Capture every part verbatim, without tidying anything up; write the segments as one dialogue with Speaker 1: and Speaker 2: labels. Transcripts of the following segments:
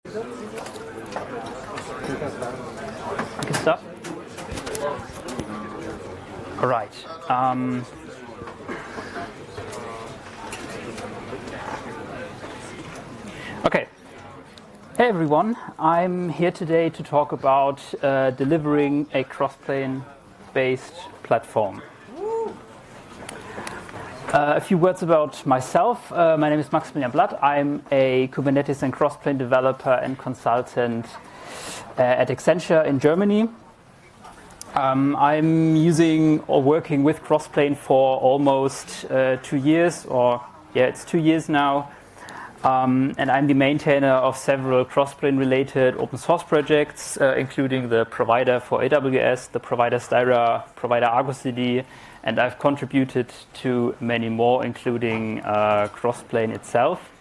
Speaker 1: Good stuff. All right. Um, okay. Hey everyone. I'm here today to talk about uh, delivering a crossplane-based platform. Uh, a few words about myself. Uh, my name is Maximilian Blatt. I'm a Kubernetes and Crossplane developer and consultant uh, at Accenture in Germany. Um, I'm using or working with Crossplane for almost uh, two years, or yeah, it's two years now. Um, and I'm the maintainer of several Crossplane-related open source projects, uh, including the provider for A W S, the provider Styra, provider Argo C D, and I've contributed to many more, including uh, Crossplane itself.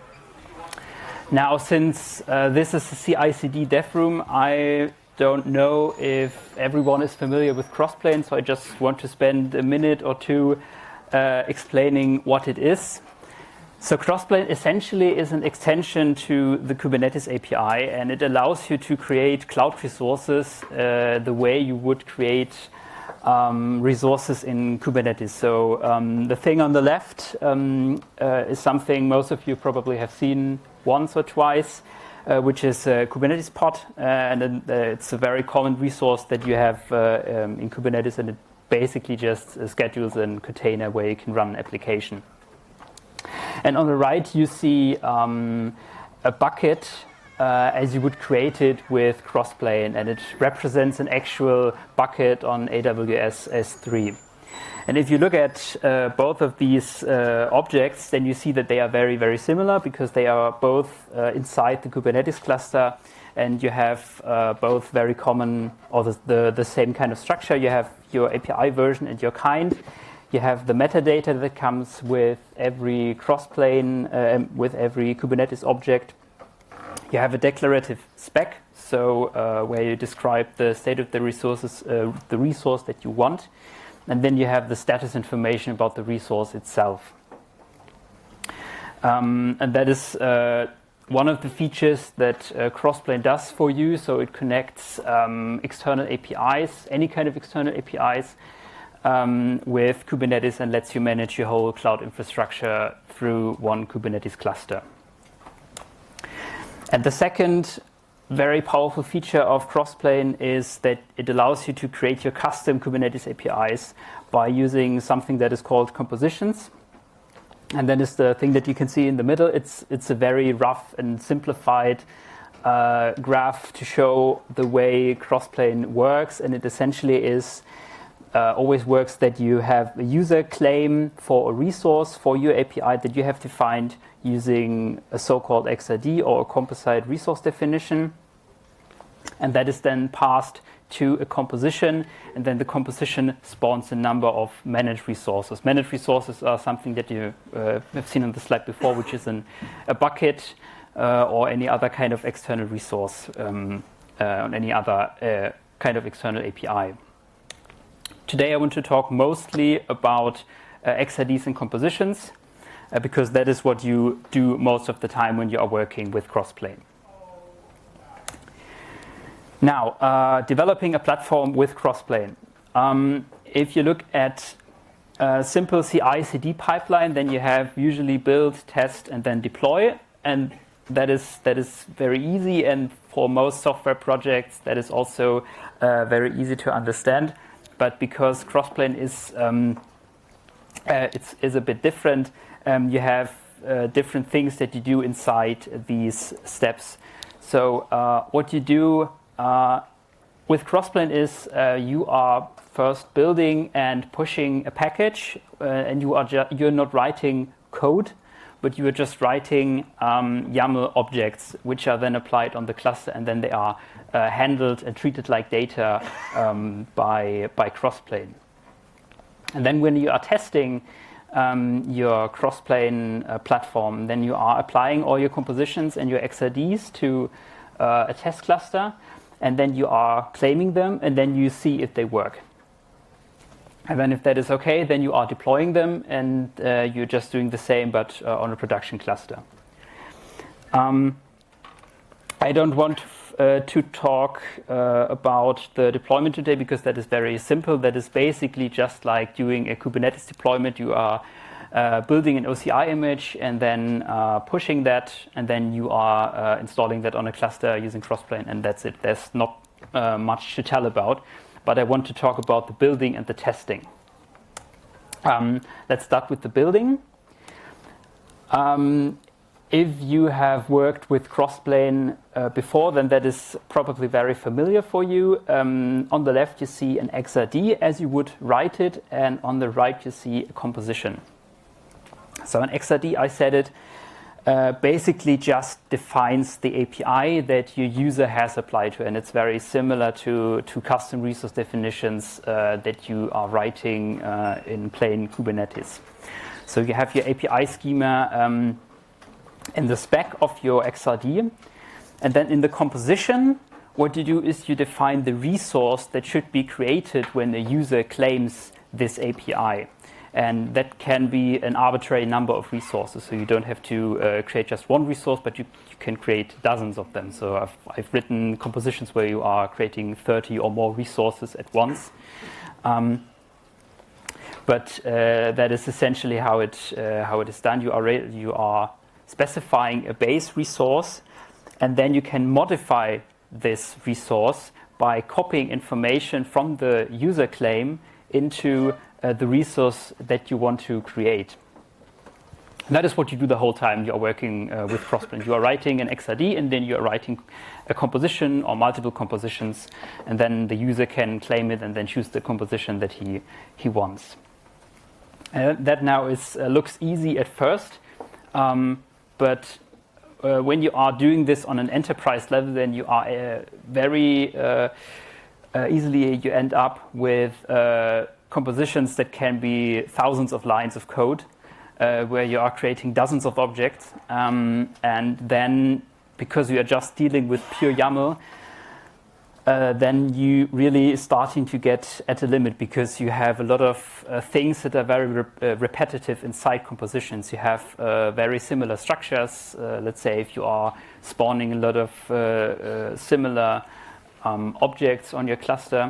Speaker 1: Now, since uh, this is a C I C D dev room, I don't know if everyone is familiar with Crossplane, so I just want to spend a minute or two uh, explaining what it is. So Crossplane essentially is an extension to the Kubernetes A P I, and it allows you to create cloud resources uh, the way you would create um, resources in Kubernetes. So um, the thing on the left um, uh, is something most of you probably have seen once or twice, uh, which is a Kubernetes pod, uh, and uh, it's a very common resource that you have uh, um, in Kubernetes, and it basically just uh, schedules a container where you can run an application. And on the right, you see um, a bucket uh, as you would create it with Crossplane, and it represents an actual bucket on A W S S three. And if you look at uh, both of these uh, objects, then you see that they are very, very similar because they are both uh, inside the Kubernetes cluster, and you have uh, both very common, or the, the, the same kind of structure. You have your A P I version and your kind. You have the metadata that comes with every crossplane, uh, with every Kubernetes object. You have a declarative spec, so uh, where you describe the state of the resources, uh, the resource that you want, and then you have the status information about the resource itself. Um, and that is uh, one of the features that uh, Crossplane does for you. So it connects um, external A P Is, any kind of external A P Is, Um, with Kubernetes, and lets you manage your whole cloud infrastructure through one Kubernetes cluster. And the second very powerful feature of Crossplane is that it allows you to create your custom Kubernetes A P Is by using something that is called compositions. And that is the thing that you can see in the middle. It's, it's a very rough and simplified uh, graph to show the way Crossplane works, and it essentially is Uh, always works that you have a user claim for a resource for your A P I that you have defined using a so-called X R D or a composite resource definition. And that is then passed to a composition, and then the composition spawns a number of managed resources. Managed resources are something that you uh, have seen on the slide before, which is an, a bucket uh, or any other kind of external resource um, uh, on any other uh, kind of external A P I. Today I want to talk mostly about uh, X R Ds and compositions uh, because that is what you do most of the time when you are working with Crossplane. Now, uh, developing a platform with Crossplane. Um, if you look at a simple C I C D pipeline, then you have usually build, test, and then deploy. And that is, that is very easy, and for most software projects that is also uh, very easy to understand. But because Crossplane is um, uh, it's is a bit different, um, you have uh, different things that you do inside these steps. So uh, what you do uh, with Crossplane is uh, you are first building and pushing a package, uh, and you are ju- you're not writing code, but you are just writing um, YAML objects, which are then applied on the cluster, and then they are uh, handled and treated like data um, by, by Crossplane. And then when you are testing um, your Crossplane uh, platform, then you are applying all your compositions and your X R Ds to uh, a test cluster, and then you are claiming them, and then you see if they work. And then if that is okay, then you are deploying them, and uh, you're just doing the same, but uh, on a production cluster. Um, I don't want uh, to talk uh, about the deployment today because that is very simple. That is basically just like doing a Kubernetes deployment. You are uh, building an O C I image and then uh, pushing that, and then you are uh, installing that on a cluster using Crossplane, and that's it. There's not uh, much to tell about, but I want to talk about the building and the testing. Um, let's start with the building. Um, If you have worked with Crossplane uh, before, then that is probably very familiar for you. Um, on the left, you see an X R D as you would write it, and on the right, you see a composition. So an X R D, I said it, uh, basically just defines the A P I that your user has applied to, and it's very similar to, to custom resource definitions uh, that you are writing uh, in plain Kubernetes. So you have your A P I schema um, in the spec of your X R D, and then in the composition, what you do is you define the resource that should be created when a user claims this A P I. And that can be an arbitrary number of resources, so you don't have to uh, create just one resource, but you, you can create dozens of them. So I've, I've written compositions where you are creating thirty or more resources at once. Um, but uh, that is essentially how it uh, how it is done. You are you are specifying a base resource, and then you can modify this resource by copying information from the user claim into uh, the resource that you want to create. And that is what you do the whole time you are working uh, with Crossplane. You are writing an X R D, and then you are writing a composition or multiple compositions, and then the user can claim it and then choose the composition that he, he wants. And that now is uh, looks easy at first, um, but uh, when you are doing this on an enterprise level, then you are uh, very uh, uh, easily you end up with uh, compositions that can be thousands of lines of code, uh, where you are creating dozens of objects, um, and then because you are just dealing with pure YAML, Uh, then you really starting to get at a limit, because you have a lot of uh, things that are very re uh, repetitive inside compositions. You have uh, very similar structures. Uh, let's say if you are spawning a lot of uh, uh, similar um, objects on your cluster,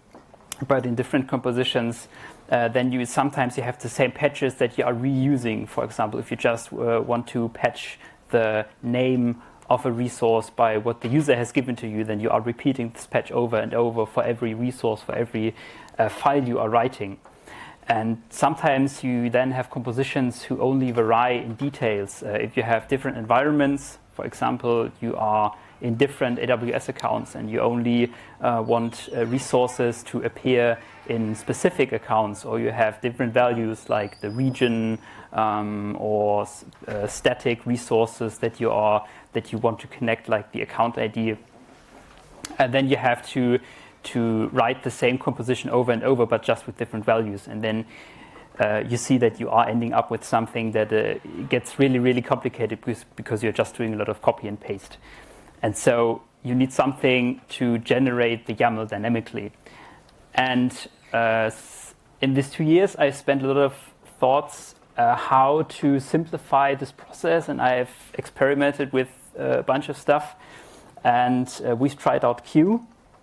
Speaker 1: but in different compositions, uh, then you sometimes you have the same patches that you are reusing. For example, if you just uh, want to patch the name of a resource by what the user has given to you, then you are repeating this patch over and over for every resource, for every uh, file you are writing. And sometimes you then have compositions who only vary in details. Uh, if you have different environments, for example, you are in different A W S accounts and you only uh, want uh, resources to appear in specific accounts, or you have different values like the region um, or uh, static resources that you are that you want to connect, like the account I D, and then you have to to write the same composition over and over, but just with different values, and then uh, you see that you are ending up with something that uh, gets really really complicated because because you're just doing a lot of copy and paste, and so you need something to generate the YAML dynamically. And uh, in these two years, I spent a lot of thoughts uh, how to simplify this process, and I've experimented with uh, a bunch of stuff. And uh, we've tried out Q,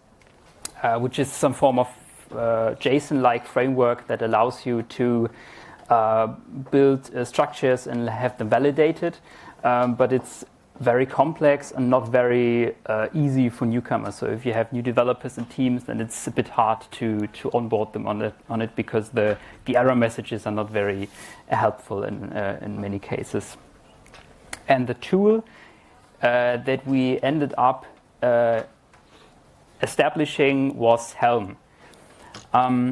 Speaker 1: uh, which is some form of uh, JSON-like framework that allows you to uh, build uh, structures and have them validated, um, but it's very complex and not very uh, easy for newcomers. So if you have new developers and teams, then it's a bit hard to to onboard them on it on it because the the error messages are not very helpful in uh, in many cases. And the tool uh, that we ended up uh, establishing was Helm. Um,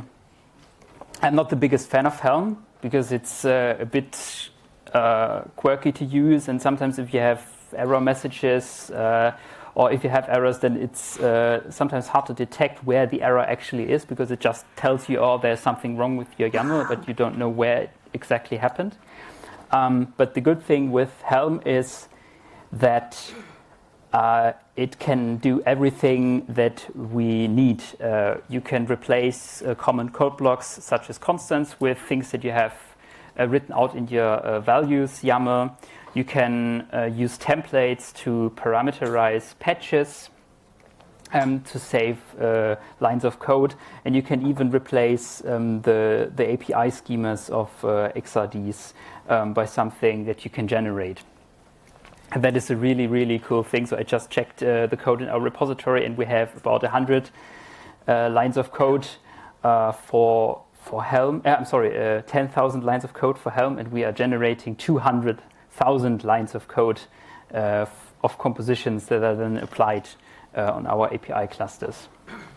Speaker 1: I'm not the biggest fan of Helm because it's uh, a bit uh, quirky to use, and sometimes if you have error messages uh, or if you have errors, then it's uh, sometimes hard to detect where the error actually is, because it just tells you, oh, there's something wrong with your YAML, but you don't know where it exactly happened. Um, but the good thing with Helm is that uh, it can do everything that we need. Uh, you can replace uh, common code blocks such as constants with things that you have uh, written out in your uh, values YAML. You can uh, use templates to parameterize patches, um, to save uh, lines of code, and you can even replace um, the, the A P I schemas of uh, X R Ds um, by something that you can generate. And that is a really, really cool thing. So I just checked uh, the code in our repository, and we have about one hundred uh, lines of code uh, for for Helm. Uh, I'm sorry, uh, ten thousand lines of code for Helm, and we are generating two hundred thousand lines of code uh, of compositions that are then applied uh, on our A P I clusters.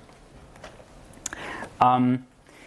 Speaker 1: Um,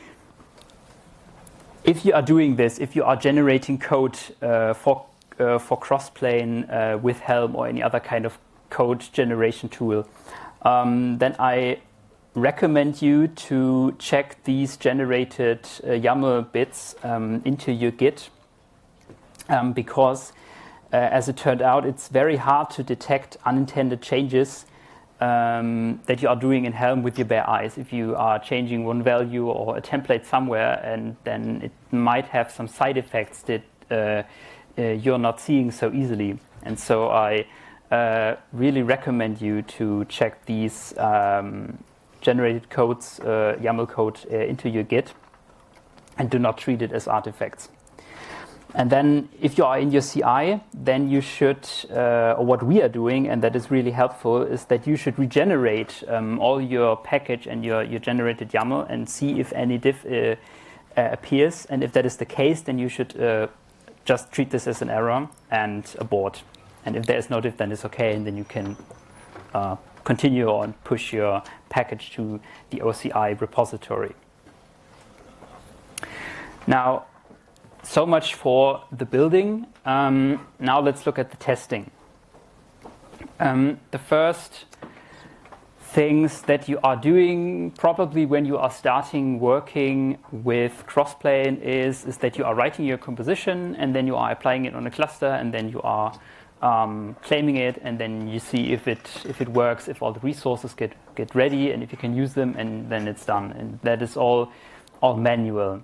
Speaker 1: if you are doing this, if you are generating code uh, for Uh, for Crossplane uh, with Helm or any other kind of code generation tool, um, then I recommend you to check these generated uh, YAML bits um, into your Git, um, because uh, as it turned out, it's very hard to detect unintended changes um, that you are doing in Helm with your bare eyes. If you are changing one value or a template somewhere, and then it might have some side effects that uh, Uh, you're not seeing so easily. And so I uh, really recommend you to check these um, generated codes, uh, YAML code uh, into your Git, and do not treat it as artifacts. And then if you are in your C I, then you should, uh, or what we are doing, and that is really helpful, is that you should regenerate um, all your package and your, your generated YAML and see if any diff uh, uh, appears. And if that is the case, then you should uh, just treat this as an error and abort. And if there is no diff, then it's okay, and then you can uh, continue on, push your package to the O C I repository. Now, so much for the building. Um, now let's look at the testing. Um, the first things that you are doing probably when you are starting working with Crossplane is, is that you are writing your composition, and then you are applying it on a cluster, and then you are um, claiming it, and then you see if it if it works, if all the resources get, get ready, and if you can use them, and then it's done. And that is all, all manual.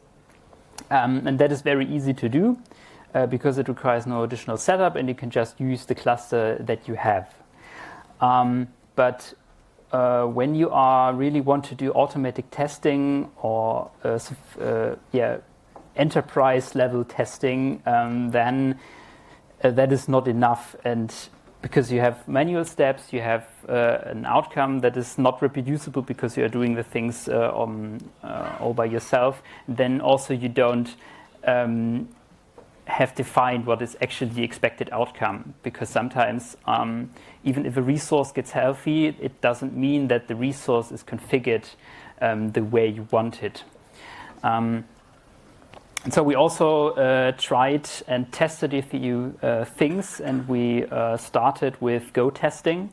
Speaker 1: Um, and that is very easy to do uh, because it requires no additional setup, and you can just use the cluster that you have. Um, but Uh, when you are really want to do automatic testing or uh, uh, yeah, enterprise level testing, um, then uh, that is not enough. And because you have manual steps, you have uh, an outcome that is not reproducible because you are doing the things uh, on, uh, all by yourself. Then also you don't um, have defined what is actually the expected outcome, because sometimes um, even if a resource gets healthy, it doesn't mean that the resource is configured um, the way you want it. Um, and so we also uh, tried and tested a few uh, things, and we uh, started with Go testing,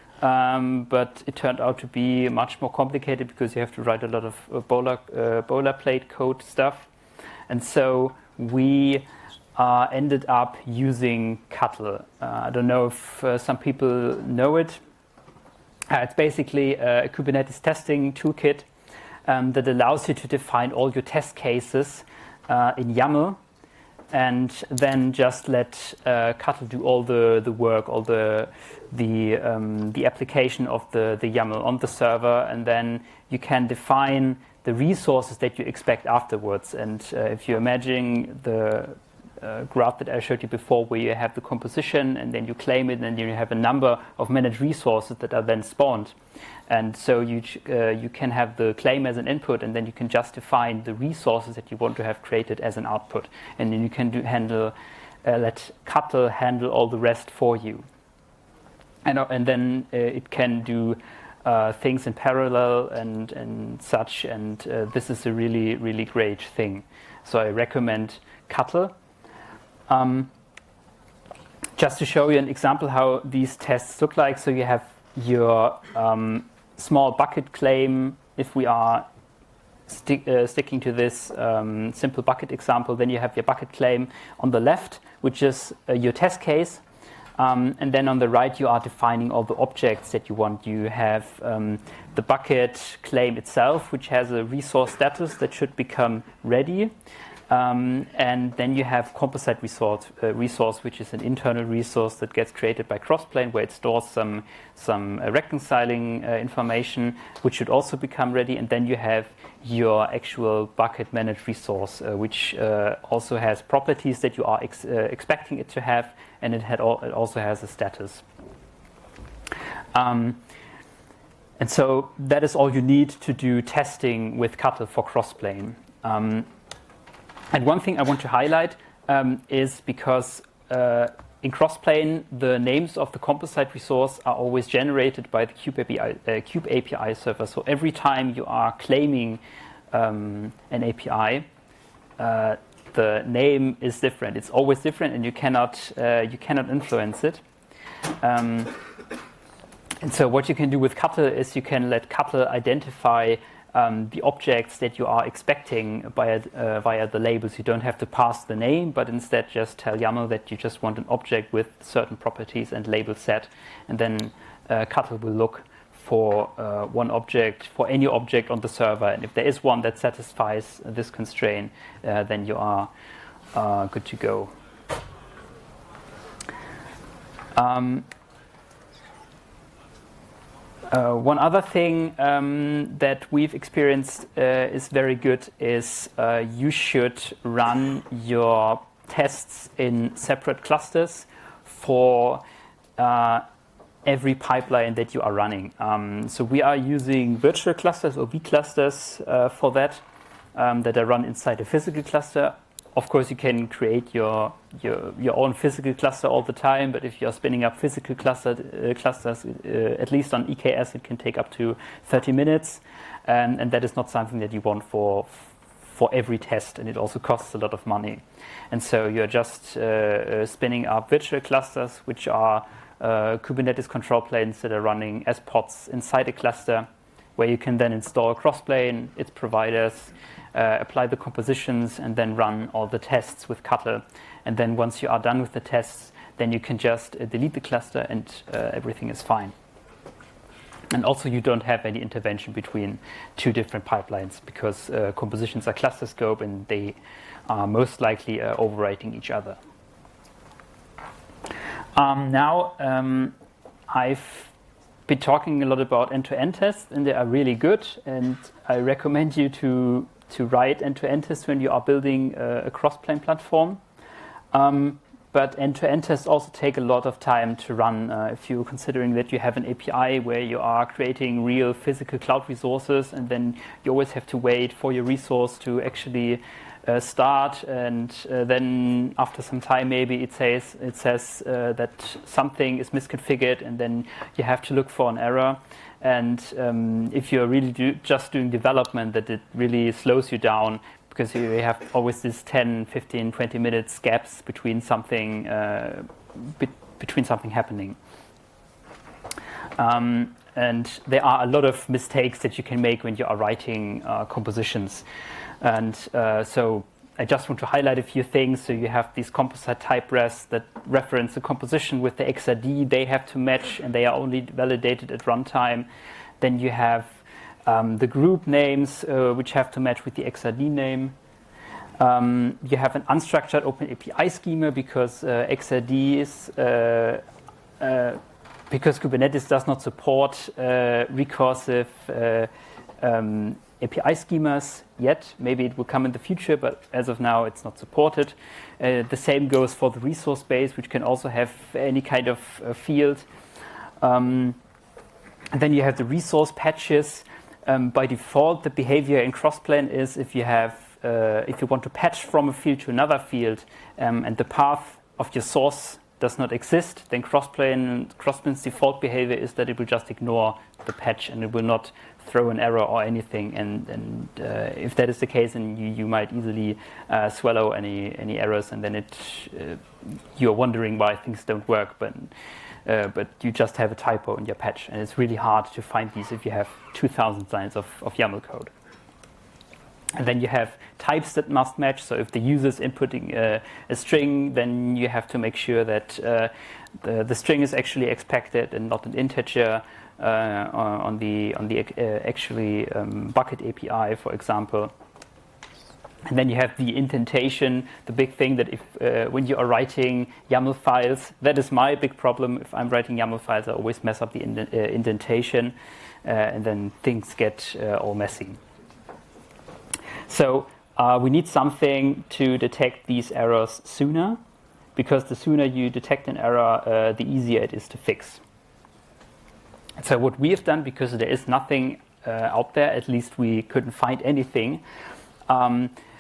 Speaker 1: um, but it turned out to be much more complicated because you have to write a lot of uh, boiler, uh, boilerplate code stuff. And so we Uh, ended up using Cuttle. Uh, I don't know if uh, some people know it. Uh, it's basically a Kubernetes testing toolkit um, that allows you to define all your test cases uh, in YAML, and then just let uh, Cuttle do all the, the work, all the the um, the application of the, the YAML on the server, and then you can define the resources that you expect afterwards. And uh, if you imagine the Uh, graph that I showed you before, where you have the composition and then you claim it, and then you have a number of managed resources that are then spawned. And so you uh, you can have the claim as an input, and then you can just define the resources that you want to have created as an output. And then you can do handle, uh, let Cuttle handle all the rest for you. And, uh, and then uh, it can do uh, things in parallel and, and such. And uh, this is a really, really great thing. So I recommend Cuttle. Um, just to show you an example how these tests look like. So you have your um, small bucket claim. If we are stick, uh, sticking to this um, simple bucket example, then you have your bucket claim on the left, which is uh, your test case. Um, and then on the right, you are defining all the objects that you want. You have um, the bucket claim itself, which has a resource status that should become ready. Um, and then you have composite resource, uh, resource, which is an internal resource that gets created by Crossplane, where it stores some some uh, reconciling uh, information, which should also become ready. And then you have your actual bucket managed resource, uh, which uh, also has properties that you are ex uh, expecting it to have, and it had al it also has a status. Um, and so that is all you need to do testing with Cuttle for Crossplane. Um, And one thing I want to highlight um, is because uh, in Crossplane, the names of the composite resource are always generated by the Kube A P I, uh, Kube A P I server. So every time you are claiming um, an A P I, uh, the name is different. It's always different, and you cannot uh, you cannot influence it. Um, and so what you can do with Cuttle is you can let Cuttle identify Um, the objects that you are expecting via, uh, via the labels. You don't have to pass the name, but instead just tell YAML that you just want an object with certain properties and label set, and then uh, Cuttle will look for uh, one object, for any object on the server, and if there is one that satisfies this constraint, uh, then you are uh, good to go. Um, Uh, one other thing um, that we've experienced uh, is very good is uh, you should run your tests in separate clusters for uh, every pipeline that you are running. Um, so we are using virtual clusters or vClusters uh, for that, um, that are run inside a physical cluster. Of course, you can create your, your your own physical cluster all the time, but if you're spinning up physical cluster, uh, clusters, uh, at least on E K S, it can take up to thirty minutes, um, and that is not something that you want for for every test, and it also costs a lot of money. And so you're just uh, uh, spinning up virtual clusters, which are uh, Kubernetes control planes that are running as pods inside a cluster, where you can then install Crossplane, its providers, Uh, apply the compositions, and then run all the tests with Cuttle. And then once you are done with the tests, then you can just uh, delete the cluster, and uh, everything is fine. And also you don't have any intervention between two different pipelines, because uh, compositions are cluster scope, and they are most likely uh, overwriting each other. Um, now, um, I've been talking a lot about end-to-end tests, and they are really good, and I recommend you to to write end-to-end tests when you are building uh, a Crossplane platform. Um, but end-to-end tests also take a lot of time to run. Uh, if you're considering that you have an A P I where you are creating real physical cloud resources, and then you always have to wait for your resource to actually uh, start, and uh, then after some time maybe it says it says uh, that something is misconfigured, and then you have to look for an error. And um, if you're really do just doing development, that it really slows you down, because you have always this ten, fifteen, twenty minutes gaps between something uh, be between something happening. Um, and there are a lot of mistakes that you can make when you are writing uh, compositions. And uh, so I just want to highlight a few things. So you have these composite type res that reference the composition with the X R D. They have to match, and they are only validated at runtime. Then you have um, the group names, uh, which have to match with the X R D name. Um, you have an unstructured Open A P I schema, because uh, X R D is uh, uh, because Kubernetes does not support uh, recursive uh, um, A P I schemas yet. Maybe it will come in the future, but as of now it's not supported. Uh, the same goes for the resource base, which can also have any kind of uh, field. Um, and then you have the resource patches. Um, by default, the behavior in Crossplane is if you have uh, if you want to patch from a field to another field, um, and the path of your source does not exist, then Crossplane Crossplane's default behavior is that it will just ignore the patch, and it will not throw an error or anything. And, and uh, if that is the case, then you, you might easily uh, swallow any any errors, and then it uh, you're wondering why things don't work, but uh, but you just have a typo in your patch, and it's really hard to find these if you have two thousand lines of, of YAML code. And then you have types that must match. So if the user is inputting uh, a string, then you have to make sure that uh, the, the string is actually expected and not an integer uh, on the on the uh, actually um, bucket A P I, for example. And then you have the indentation, the big thing that if uh, when you are writing YAML files, that is my big problem. If I'm writing YAML files, I always mess up the ind uh, indentation, uh, and then things get uh, all messy. So uh, we need something to detect these errors sooner, because the sooner you detect an error, uh, the easier it is to fix. And so what we have done, because there is nothing uh, out there, at least we couldn't find anything, um,